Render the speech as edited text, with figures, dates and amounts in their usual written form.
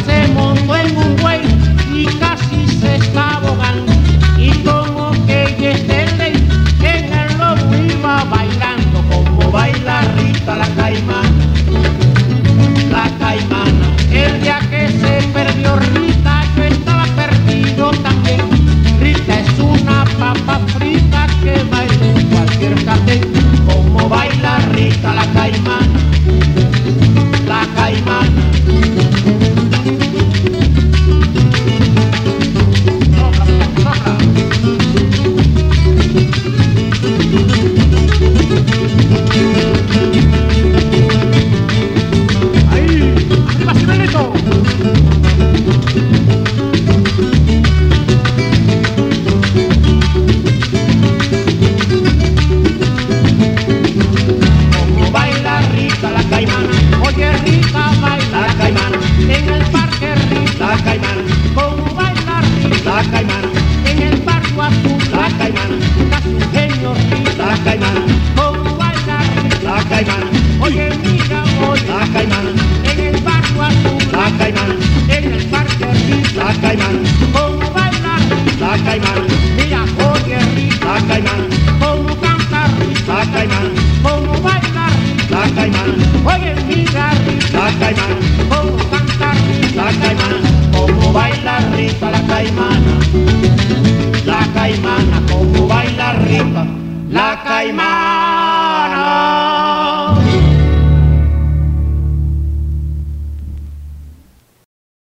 se montó en un buey y casi se está ahogando. Y como que ella es de ley, en el lomo iba bailando como baila Rita la caimana. La caimana, el día que se perdió Rita, yo estaba perdido también. Rita es una papa frita que baila en cualquier catén, como baila Rita la caimana. La caimana. Oye, mira, oye, la caimana, en el barrio azul, la caimana, en el parque Rita, la caimana, como baila Rita, la caimana, mira, oye Rita, la caimana, como canta Rita, la caimana, como baila Rita, la caimana, oye, mira Rita, la caimana, como canta Rita, la caimana, como baila Rita, la caimana, como baila Rita, la caimana.